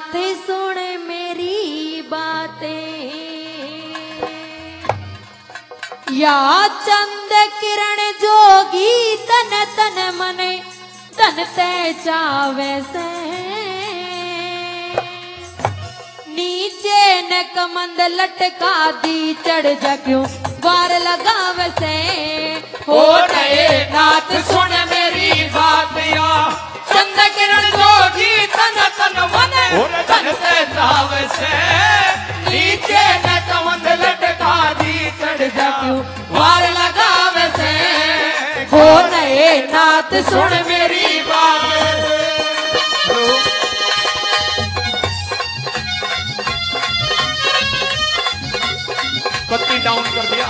नाथ सुन मेरी बातें, या चंद किरण जोगी तन तन मने तन ते चावे से, नीचे न कमंद लटका दी चढ़ जा क्यों वार लगावे से। हो नए नाथ सुन मेरी बात, या चंद किरण जोगी तन तन मन तन से चावे से, नीचे न कमंद लटका दी चढ़ जा क्यों वार लगावे से। हो नए नाथ सुन मेरी बात। पत्ती डाउन कर दिया।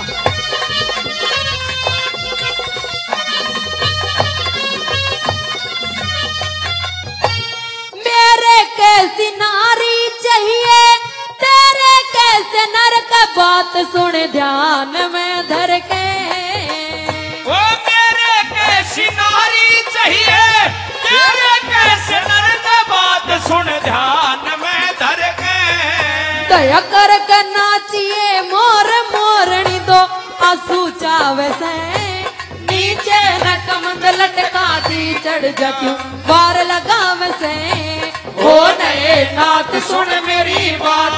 मेरे कैसी नारी चाहिए तेरे कैसे नर का बात सुन ध्यान में धर के। ओ मेरे कैसी नारी चाहिए तेरे कैसे नर का बात सुन ध्यान में धर के। दया कर के नाचिए मोर मोरनी दो आंसू चावे से, नीचे न कमंद लटका दी चढ़ जा क्यों वार लगावे से। ओ नए नाथ सुन मेरी बात।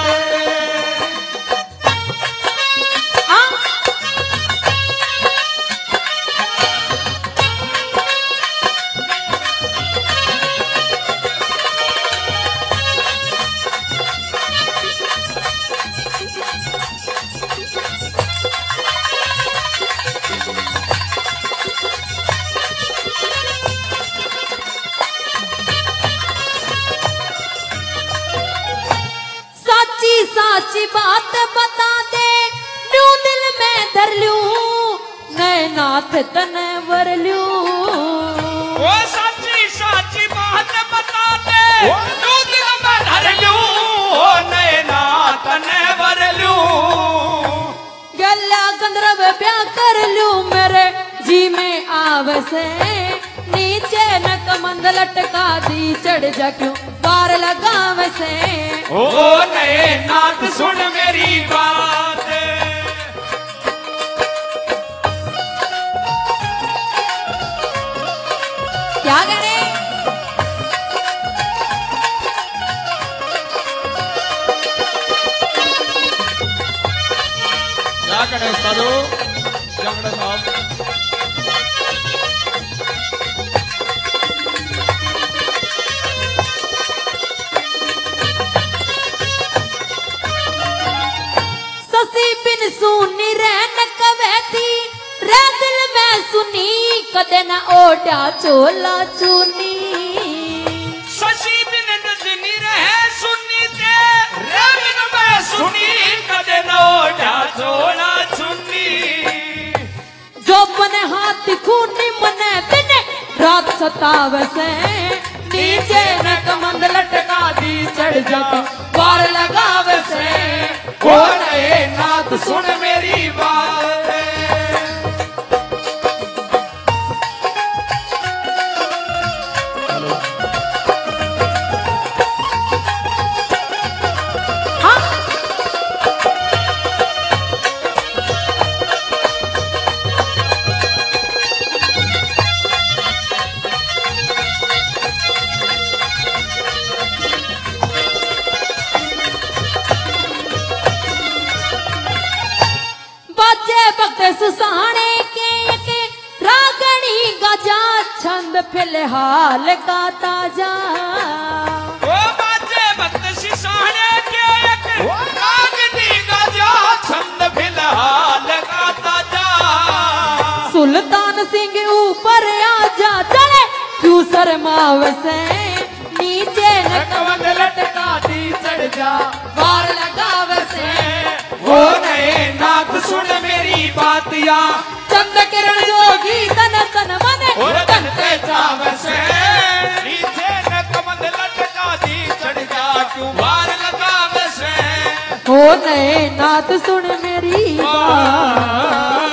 साची बात बता दे न्यू दिल में धर लूं, नए नाथ तने वर लूं। ओ साची साची बात बता दे न्यू दिल में धर लूं, ओ नए नाथ तने वर लूं। गला गंधर्व ब्याह कर लूं मेरे जी में आवे से, नीचे न कमंद लटका दी चढ़ जा क्यों पार लगावे से। ओ नए नाथ सुन मेरी बात। क्या करे क्या करे साधु जंगड़ साहब। बिन सुनी रहन कवैती रे दिल में सुनी कदे न ओढ़ा चोला चुनी। शशि बिन नजनी रहे सुनी ते रे बिन में सुनी कदे न ओढ़ा चोला चुनी। जो बने हाथ खूनी मने दिन रात सतावे से, नीचे न कमंद लटका दी चढ़ जाती वार लगावे से। ओ नए नाथ सुन मेरी बात। सुसाने के रागणी गजा छंद फिलहाल का ताजा। ओ बाजे भक्त सुसाने के रागणी गजा छंद फिलहाल का ताजा। सुल्तान सिंह ऊपर आजा चले क्यों शर्मावे से, नीचे न कमंद लटका दी चढ़ जा वार लगावे से। ओ नए नाथ सुन मेरी बात, या चंद किरण जोगी तन तन मने और तन ते चावे से, नीचे न कमंद लटका दी चढ़ जा क्यों वार लगावे से। ओ नए नाथ सुन मेरी बात।